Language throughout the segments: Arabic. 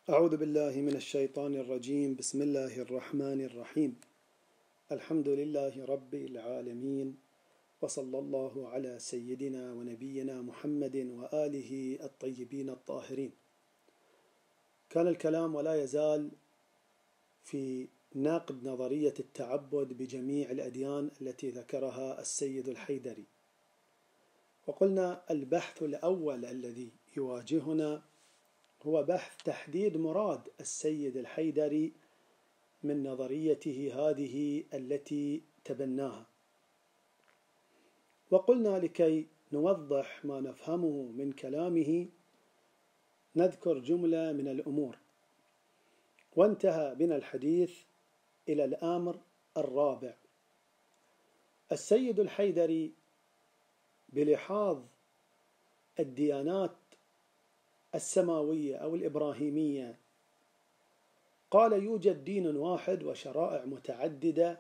أعوذ بالله من الشيطان الرجيم. بسم الله الرحمن الرحيم. الحمد لله رب العالمين، وصلى الله على سيدنا ونبينا محمد وآله الطيبين الطاهرين. كان الكلام ولا يزال في نقد نظرية التعبد بجميع الأديان التي ذكرها السيد الحيدري، وقلنا البحث الأول الذي يواجهنا هو بحث تحديد مراد السيد الحيدري من نظريته هذه التي تبناها. وقلنا لكي نوضح ما نفهمه من كلامه نذكر جملة من الأمور، وانتهى بنا الحديث إلى الأمر الرابع. السيد الحيدري بلحاظ الديانات السماوية أو الإبراهيمية قال يوجد دين واحد وشرائع متعددة،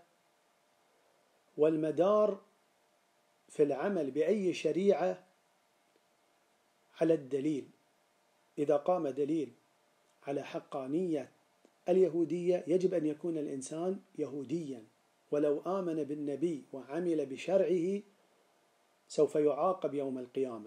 والمدار في العمل بأي شريعة على الدليل. إذا قام دليل على حقانية اليهودية يجب أن يكون الإنسان يهوديا، ولو آمن بالنبي وعمل بشرعه سوف يعاقب يوم القيامة.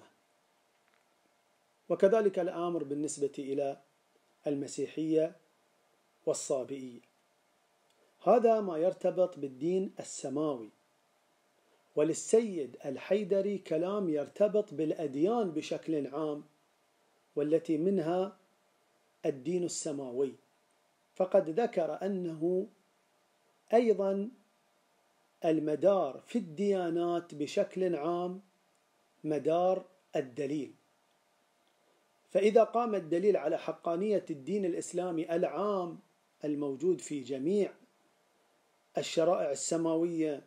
وكذلك الأمر بالنسبة إلى المسيحية والصابئية. هذا ما يرتبط بالدين السماوي. وللسيد الحيدري كلام يرتبط بالأديان بشكل عام، والتي منها الدين السماوي، فقد ذكر أنه أيضا المدار في الديانات بشكل عام مدار الدليل. فإذا قام الدليل على حقانية الدين الإسلامي العام الموجود في جميع الشرائع السماوية،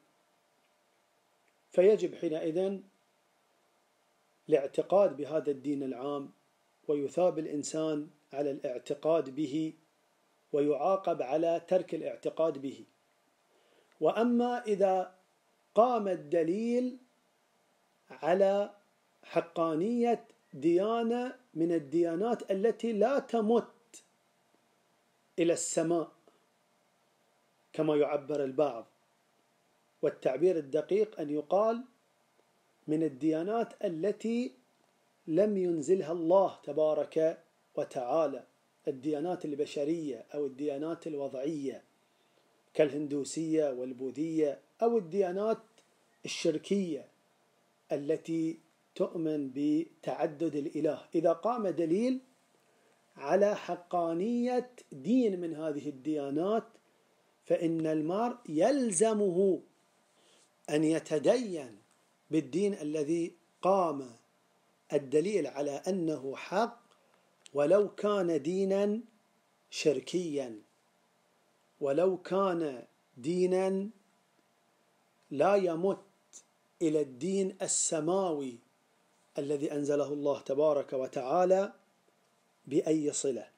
فيجب حينئذ الاعتقاد بهذا الدين العام، ويثاب الإنسان على الاعتقاد به ويعاقب على ترك الاعتقاد به. وأما إذا قام الدليل على حقانية ديانة من الديانات التي لا تمت إلى السماء كما يعبر البعض، والتعبير الدقيق أن يقال من الديانات التي لم ينزلها الله تبارك وتعالى، الديانات البشرية أو الديانات الوضعية كالهندوسية والبوذية، أو الديانات الشركية التي تؤمن بتعدد الإله. إذا قام دليل على حقانية دين من هذه الديانات فإن المرء يلزمه أن يتدين بالدين الذي قام الدليل على أنه حق، ولو كان دينا شركيا، ولو كان دينا لا يمت إلى الدين السماوي الذي أنزله الله تبارك وتعالى بأي صلة.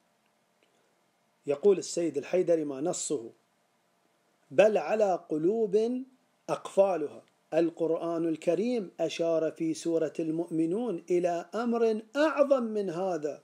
يقول السيد الحيدري ما نصه: بل على قلوب أقفالها. القرآن الكريم أشار في سورة المؤمنون إلى أمر أعظم من هذا.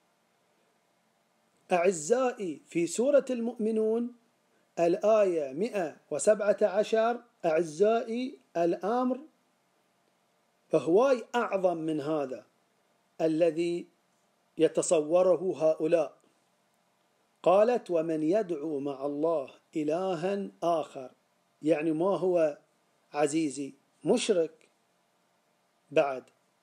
أعزائي، في سورة المؤمنون الآية 117، أعزائي الأمر فهو أعظم من هذا الذي يتصوره هؤلاء. قالت: ومن يدعو مع الله إلها آخر. يعني ما هو عزيزي؟ مشرك. بعد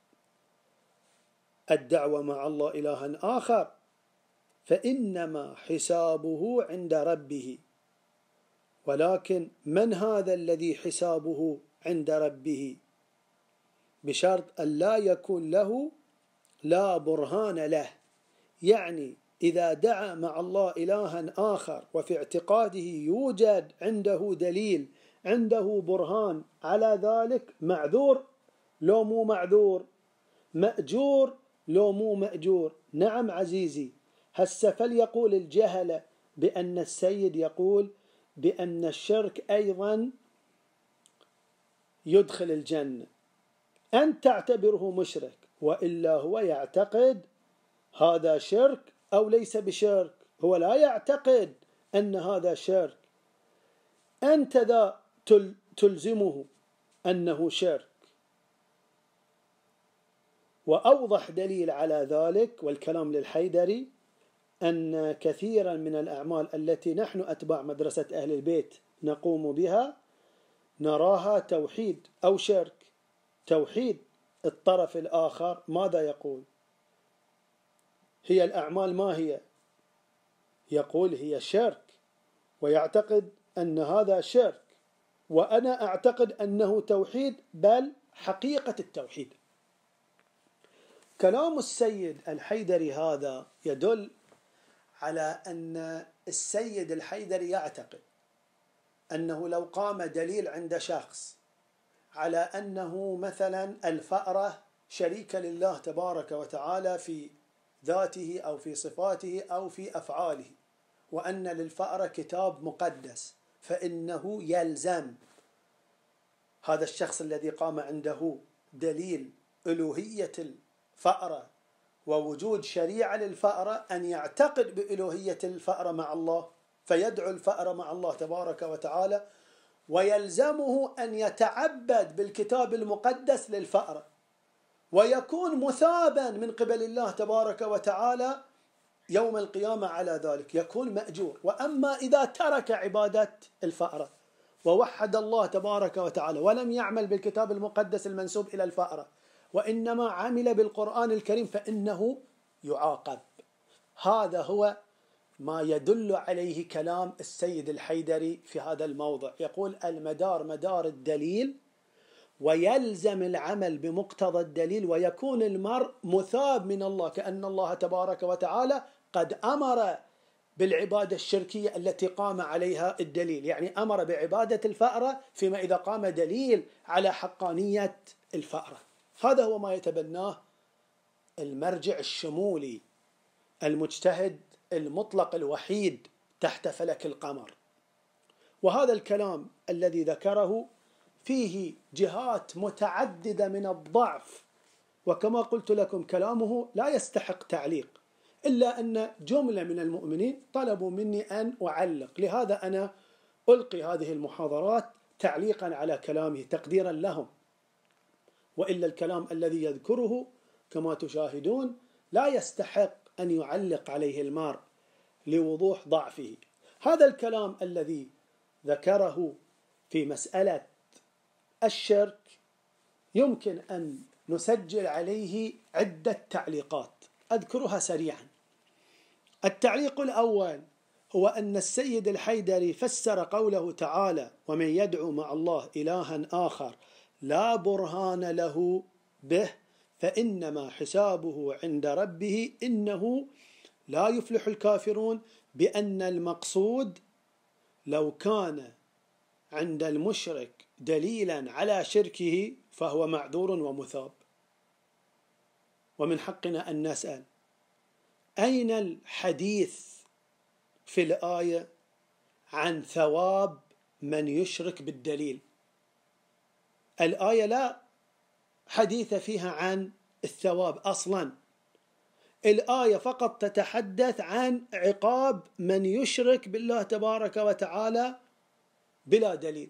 الدعوة مع الله إلها آخر فإنما حسابه عند ربه. ولكن من هذا الذي حسابه عند ربه؟ بشرط أن لا يكون له لا برهان له. يعني إذا دعا مع الله إلها آخر وفي اعتقاده يوجد عنده دليل، عنده برهان على ذلك، معذور لو مو معذور، مأجور لو مو مأجور. نعم عزيزي، هسه فليقول الجهلة بأن السيد يقول بأن الشرك أيضا يدخل الجنة، أن تعتبره مشرك، وإلا هو يعتقد هذا شرك أو ليس بشرك، هو لا يعتقد أن هذا شرك، أنت ذا تلزمه أنه شرك. وأوضح دليل على ذلك والكلام للحيدري أن كثيرا من الأعمال التي نحن أتباع مدرسة أهل البيت نقوم بها نراها توحيد أو شرك. توحيد الطرف الآخر ماذا يقول؟ هي الأعمال ما هي؟ يقول هي شرك، ويعتقد أن هذا شرك، وأنا أعتقد أنه توحيد، بل حقيقة التوحيد. كلام السيد الحيدري هذا يدل على أن السيد الحيدري يعتقد أنه لو قام دليل عند شخص على أنه مثلا الفأرة شريكة لله تبارك وتعالى في ذاته أو في صفاته أو في أفعاله، وأن للفأرة كتاب مقدس، فإنه يلزم هذا الشخص الذي قام عنده دليل ألوهية الفأرة ووجود شريعة للفأرة أن يعتقد بألوهية الفأرة مع الله، فيدعو الفأرة مع الله تبارك وتعالى، ويلزمه أن يتعبد بالكتاب المقدس للفأرة، ويكون مثابا من قبل الله تبارك وتعالى يوم القيامة على ذلك، يكون مأجور. وأما إذا ترك عبادة الفأرة ووحد الله تبارك وتعالى ولم يعمل بالكتاب المقدس المنسوب إلى الفأرة، وإنما عمل بالقرآن الكريم، فإنه يعاقب. هذا هو ما يدل عليه كلام السيد الحيدري في هذا الموضع. يقول المدار مدار الدليل، ويلزم العمل بمقتضى الدليل، ويكون المرء مثاب من الله، كأن الله تبارك وتعالى قد أمر بالعبادة الشركية التي قام عليها الدليل، يعني أمر بعبادة الفأرة فيما إذا قام دليل على حقانية الفأرة. هذا هو ما يتبناه المرجع الشمولي المجتهد المطلق الوحيد تحت فلك القمر. وهذا الكلام الذي ذكره فيه جهات متعددة من الضعف، وكما قلت لكم كلامه لا يستحق تعليق، إلا أن جملة من المؤمنين طلبوا مني أن أعلق، لهذا أنا ألقي هذه المحاضرات تعليقا على كلامه تقديرا لهم، وإلا الكلام الذي يذكره كما تشاهدون لا يستحق أن يعلق عليه المرء لوضوح ضعفه. هذا الكلام الذي ذكره في مسألة الشرك يمكن أن نسجل عليه عدة تعليقات أذكرها سريعا. التعليق الأول هو أن السيد الحيدري فسر قوله تعالى: ومن يدعو مع الله إلها آخر لا برهان له به فإنما حسابه عند ربه إنه لا يفلح الكافرون، بأن المقصود لو كان عند المشرك دليلا على شركه فهو معذور ومثاب. ومن حقنا أن نسأل: أين الحديث في الآية عن ثواب من يشرك بالدليل؟ الآية لا حديث فيها عن الثواب أصلا، الآية فقط تتحدث عن عقاب من يشرك بالله تبارك وتعالى بلا دليل.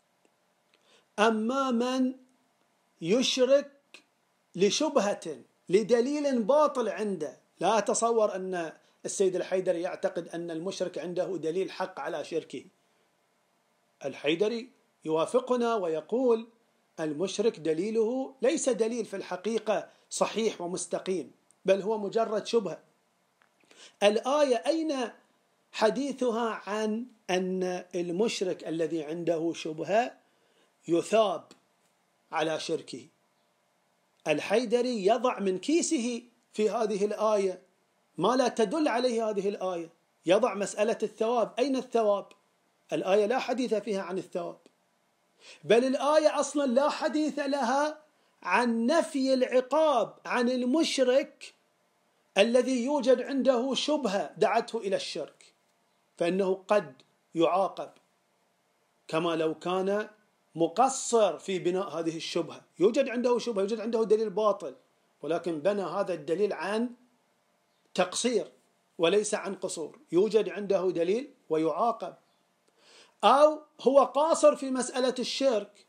أما من يشرك لشبهة لدليل باطل عنده، لا أتصور أن السيد الحيدري يعتقد أن المشرك عنده دليل حق على شركه. الحيدري يوافقنا ويقول المشرك دليله ليس دليل في الحقيقة صحيح ومستقيم، بل هو مجرد شبهة. الآية أين حديثها عن أن المشرك الذي عنده شبهة يثاب على شركه؟ الحيدري يضع من كيسه في هذه الآية ما لا تدل عليه هذه الآية، يضع مسألة الثواب. أين الثواب؟ الآية لا حديث فيها عن الثواب، بل الآية أصلا لا حديث لها عن نفي العقاب عن المشرك الذي يوجد عنده شبهة دعته إلى الشرك، فإنه قد يعاقب كما لو كان مقصر في بناء هذه الشبهة. يوجد عنده شبهة، يوجد عنده دليل باطل، ولكن بنى هذا الدليل عن تقصير، وليس عن قصور، يوجد عنده دليل ويعاقب، أو هو قاصر في مسألة الشرك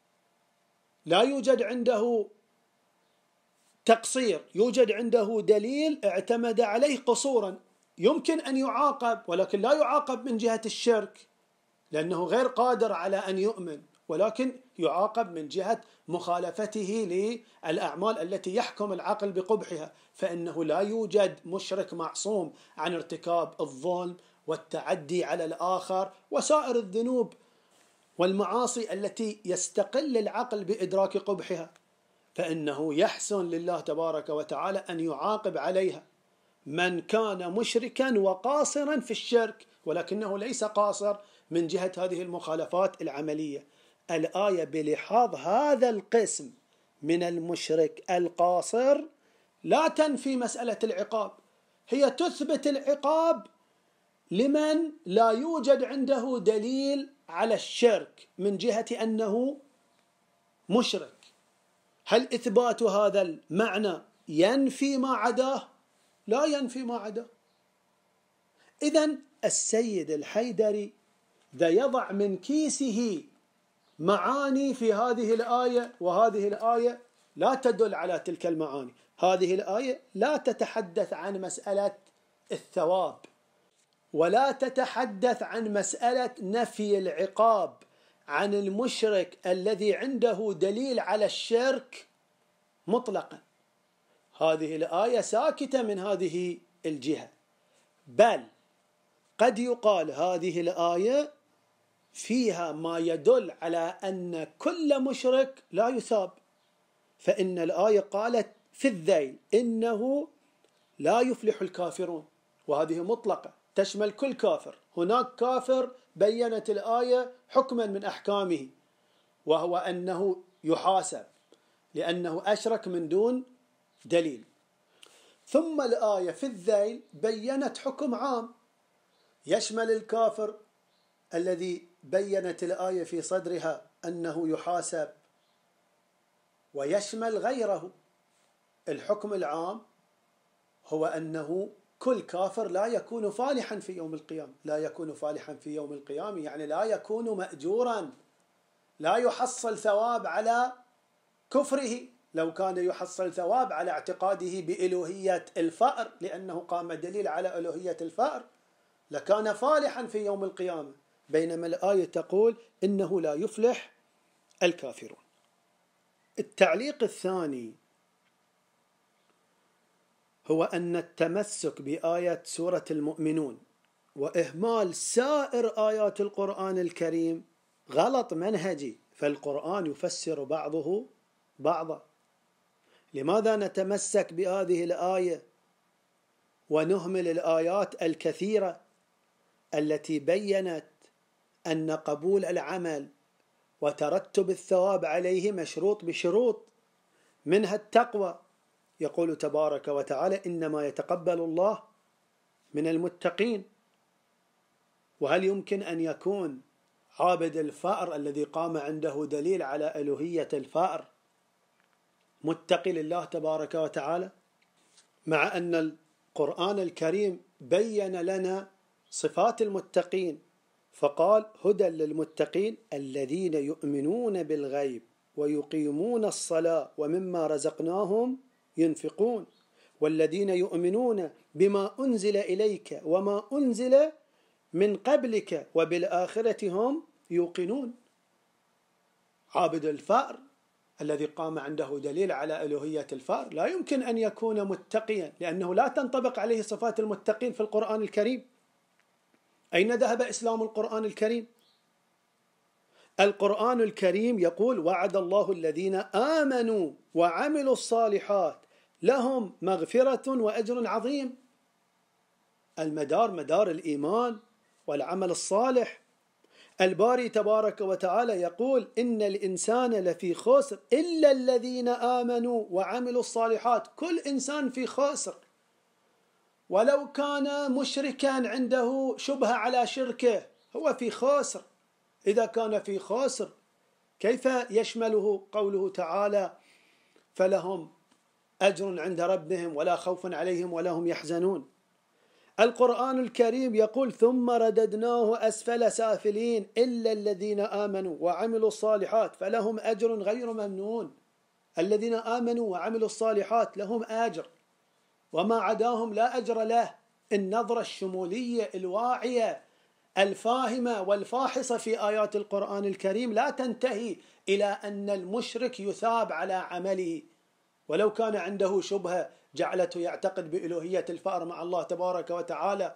لا يوجد عنده تقصير، يوجد عنده دليل اعتمد عليه قصورا، يمكن أن يعاقب، ولكن لا يعاقب من جهة الشرك لأنه غير قادر على أن يؤمن، ولكن يعاقب من جهة مخالفته للأعمال التي يحكم العقل بقبحها، فإنه لا يوجد مشرك معصوم عن ارتكاب الظلم والتعدي على الآخر وسائر الذنوب والمعاصي التي يستقل العقل بإدراك قبحها، فإنه يحسن لله تبارك وتعالى أن يعاقب عليها من كان مشركا وقاصرا في الشرك، ولكنه ليس قاصر من جهة هذه المخالفات العملية. الآية بلحاظ هذا القسم من المشرك القاصر لا تنفي مسألة العقاب، هي تثبت العقاب لمن لا يوجد عنده دليل على الشرك من جهة أنه مشرك. هل إثبات هذا المعنى ينفي ما عداه؟ لا ينفي ما عداه. إذن السيد الحيدري ذا يضع من كيسه معاني في هذه الآية، وهذه الآية لا تدل على تلك المعاني. هذه الآية لا تتحدث عن مسألة الثواب، ولا تتحدث عن مسألة نفي العقاب عن المشرك الذي عنده دليل على الشرك مطلقا. هذه الآية ساكتة من هذه الجهة، بل قد يقال هذه الآية فيها ما يدل على أن كل مشرك لا يثاب، فإن الآية قالت في الذيل إنه لا يفلح الكافرون، وهذه مطلقة تشمل كل كافر. هناك كافر بيّنت الآية حكما من أحكامه، وهو أنه يحاسب لأنه أشرك من دون دليل. ثم الآية في الذيل بيّنت حكم عام يشمل الكافر الذي بيّنت الآية في صدرها أنه يحاسب، ويشمل غيره. الحكم العام هو أنه كل كافر لا يكون فالحا في يوم القيامة. لا يكون فالحا في يوم القيامة يعني لا يكون مأجورا، لا يحصل ثواب على كفره. لو كان يحصل ثواب على اعتقاده بإلوهية الفأر لأنه قام دليل على إلوهية الفأر لكان فالحا في يوم القيامة، بينما الآية تقول إنه لا يفلح الكافرون. التعليق الثاني هو أن التمسك بآية سورة المؤمنون وإهمال سائر آيات القرآن الكريم غلط منهجي، فالقرآن يفسر بعضه بعضا. لماذا نتمسك بهذه الآية ونهمل الآيات الكثيرة التي بيّنت أن قبول العمل وترتب الثواب عليه مشروط بشروط، منها التقوى. يقول تبارك وتعالى إنما يتقبل الله من المتقين. وهل يمكن أن يكون عابد الفأر الذي قام عنده دليل على ألوهية الفأر متقي لله تبارك وتعالى؟ مع أن القرآن الكريم بيّن لنا صفات المتقين فقال هدى للمتقين الذين يؤمنون بالغيب ويقيمون الصلاة ومما رزقناهم ينفقون والذين يؤمنون بما أنزل إليك وما أنزل من قبلك وبالآخرة هم يوقنون. عابد الفأر الذي قام عنده دليل على ألوهية الفأر لا يمكن أن يكون متقيا، لأنه لا تنطبق عليه صفات المتقين في القرآن الكريم. أين ذهب إسلام القرآن الكريم؟ القرآن الكريم يقول وعد الله الذين آمنوا وعملوا الصالحات لهم مغفرة وأجر عظيم. المدار مدار الإيمان والعمل الصالح. الباري تبارك وتعالى يقول إن الإنسان لفي خسر إلا الذين آمنوا وعملوا الصالحات. كل إنسان في خسر، ولو كان مشركا عنده شبهة على شركه هو في خسر. إذا كان في خسر كيف يشمله قوله تعالى فلهم أجر عند ربهم ولا خوف عليهم ولا هم يحزنون؟ القرآن الكريم يقول ثم رددناه أسفل سافلين إلا الذين آمنوا وعملوا الصالحات فلهم أجر غير ممنون. الذين آمنوا وعملوا الصالحات لهم أجر، وما عداهم لا أجر له. النظرة الشمولية الواعية الفاهمة والفاحصة في آيات القرآن الكريم لا تنتهي إلى أن المشرك يثاب على عمله، ولو كان عنده شبهة جعلته يعتقد بإلوهية الفأر مع الله تبارك وتعالى.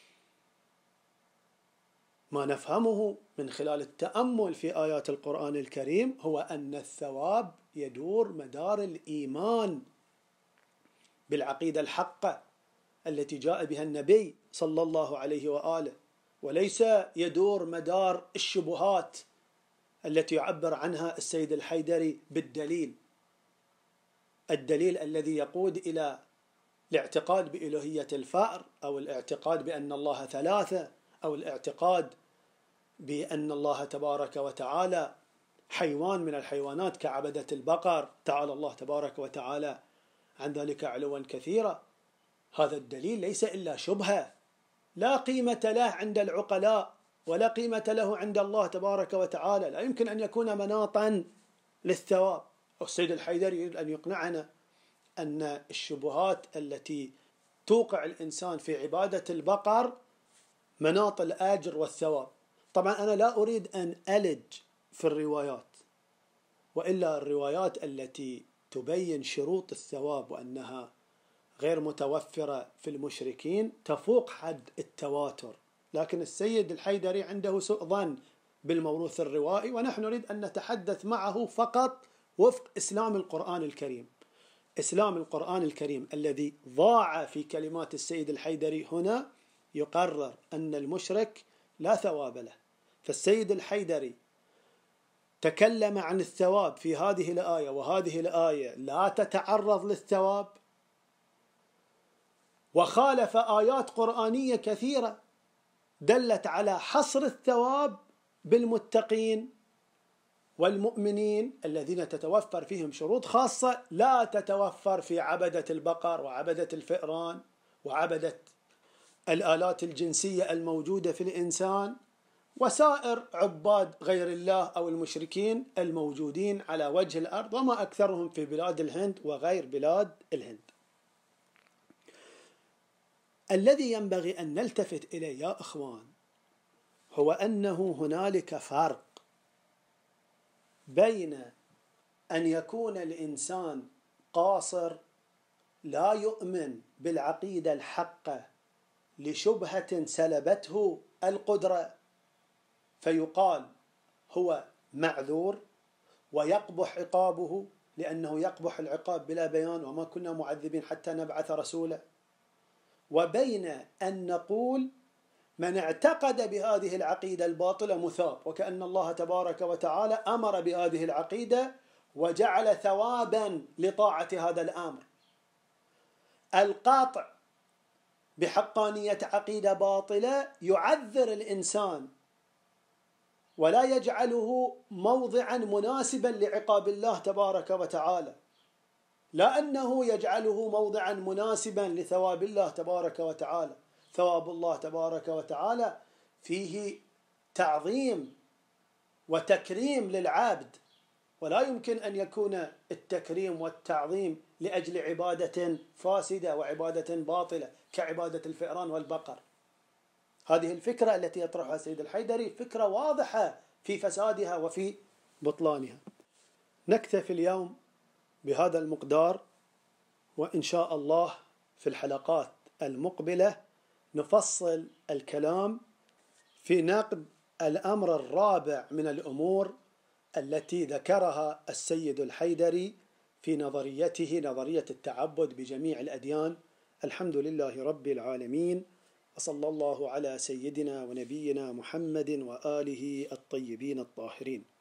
ما نفهمه من خلال التأمل في آيات القرآن الكريم هو أن الثواب يدور مدار الإيمان بالعقيدة الحقة التي جاء بها النبي صلى الله عليه وآله، وليس يدور مدار الشبهات التي يعبر عنها السيد الحيدري بالدليل، الدليل الذي يقود إلى الاعتقاد بإلوهية الفأر، أو الاعتقاد بأن الله ثلاثة، أو الاعتقاد بأن الله تبارك وتعالى حيوان من الحيوانات كعبدة البقر، تعالى الله تبارك وتعالى عن ذلك علوا كثيرا. هذا الدليل ليس إلا شبهة لا قيمة له عند العقلاء ولا قيمة له عند الله تبارك وتعالى، لا يمكن أن يكون مناطا للثواب. السيد الحيدري يريد أن يقنعنا أن الشبهات التي توقع الإنسان في عبادة البقر مناط الأجر والثواب. طبعا أنا لا أريد أن ألج في الروايات، وإلا الروايات التي تبين شروط الثواب وأنها غير متوفرة في المشركين تفوق حد التواتر، لكن السيد الحيدري عنده سوء ظن بالموروث الروائي، ونحن نريد أن نتحدث معه فقط وفق إسلام القرآن الكريم. إسلام القرآن الكريم الذي ضاع في كلمات السيد الحيدري هنا يقرر أن المشرك لا ثواب له. فالسيد الحيدري تكلم عن الثواب في هذه الآية، وهذه الآية لا تتعرض للثواب، وخالف آيات قرآنية كثيرة دلت على حصر الثواب بالمتقين والمؤمنين الذين تتوفر فيهم شروط خاصة لا تتوفر في عبدة البقر وعبدة الفئران وعبدة الآلات الجنسية الموجودة في الإنسان وسائر عباد غير الله أو المشركين الموجودين على وجه الأرض، وما أكثرهم في بلاد الهند وغير بلاد الهند. الذي ينبغي أن نلتفت إليه يا إخوان هو أنه هنالك فرق بين أن يكون الإنسان قاصر لا يؤمن بالعقيدة الحقة لشبهة سلبته القدرة فيقال هو معذور ويقبح عقابه لأنه يقبح العقاب بلا بيان وما كنا معذبين حتى نبعث رسولا، وبين أن نقول من اعتقد بهذه العقيدة الباطلة مثاب، وكأن الله تبارك وتعالى أمر بهذه العقيدة وجعل ثوابا لطاعة هذا الأمر. القاطع بحقانية عقيدة باطلة يعذر الإنسان ولا يجعله موضعا مناسبا لعقاب الله تبارك وتعالى، لا أنه يجعله موضعا مناسبا لثواب الله تبارك وتعالى. ثواب الله تبارك وتعالى فيه تعظيم وتكريم للعبد، ولا يمكن أن يكون التكريم والتعظيم لأجل عبادة فاسدة وعبادة باطلة كعبادة الفئران والبقر. هذه الفكرة التي يطرحها السيد الحيدري فكرة واضحة في فسادها وفي بطلانها. نكتفي اليوم بهذا المقدار، وإن شاء الله في الحلقات المقبلة نفصل الكلام في نقد الأمر الرابع من الأمور التي ذكرها السيد الحيدري في نظريته، نظرية التعبد بجميع الأديان. الحمد لله رب العالمين، وصلى الله على سيدنا ونبينا محمد وآله الطيبين الطاهرين.